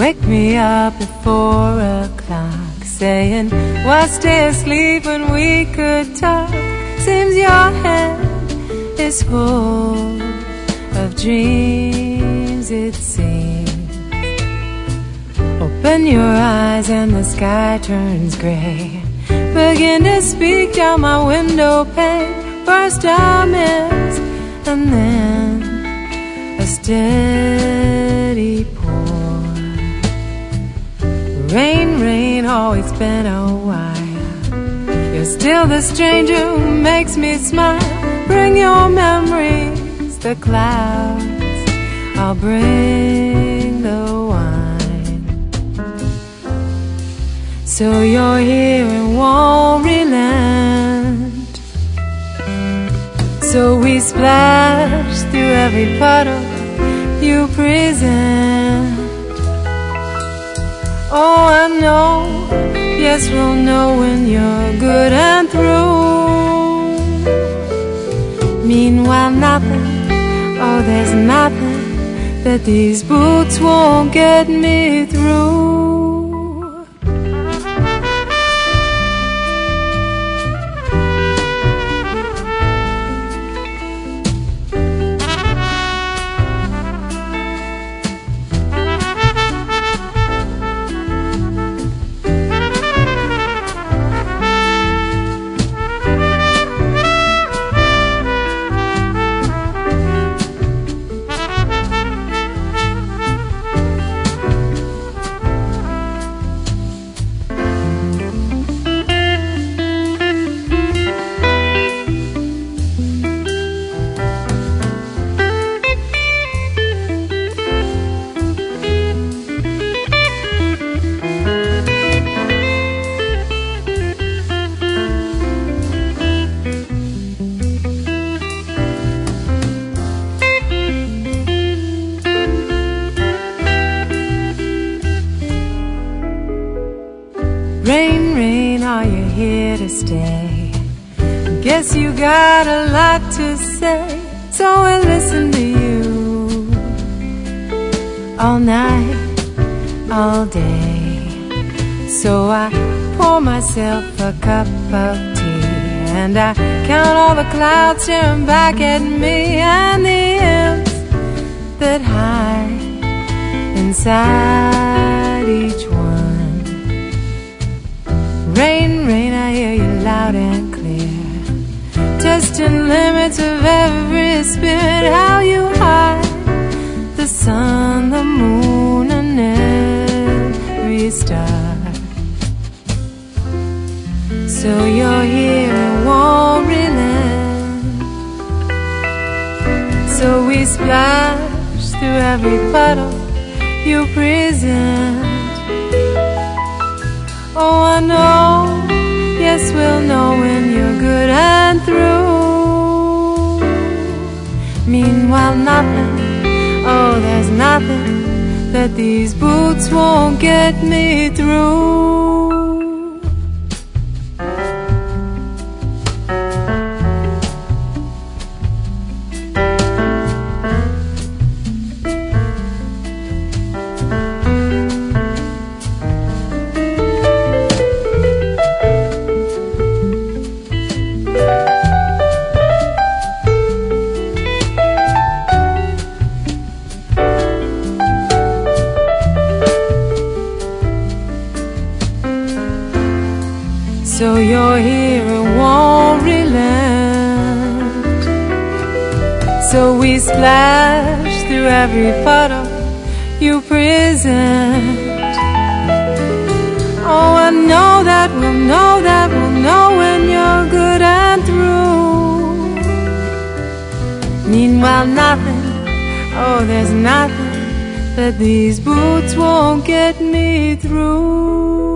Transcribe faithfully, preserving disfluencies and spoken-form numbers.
wake me up at four o'clock, saying, why stay asleep when we could talk? Seems your head is full of dreams, it seems. Open your eyes and the sky turns gray. Begin to speak down my window pane. First a mist and then a steady pour. Rain, rain, always been a while. You're still the stranger who makes me smile. Bring your memories, the clouds, I'll bring the wine. So you're here and won't relent. So we splash through every puddle you present. Oh, I know, yes, we'll know when you're good and through. Meanwhile, nothing, oh, there's nothing that these boots won't get me through. Rain, rain, are you here to stay? Guess you got a lot to say, so I listen to you all night, all day. So I pour myself a cup of tea, and I count all the clouds staring back at me, and the imps that hide inside each one. Rain, rain, I hear you loud and clear, testing limits of every spirit. How you hide the sun, the moon, and every star. So you're here and won't relent. So we splash through every puddle you present. Oh, I know, yes, we'll know when you're good and through. Meanwhile, nothing, oh, there's nothing that these boots won't get me through. So you're here and won't relent. So we splash through every puddle you present. Oh, I know that we'll know that we'll know when you're good and through. Meanwhile, nothing, oh, there's nothing that these boots won't get me through.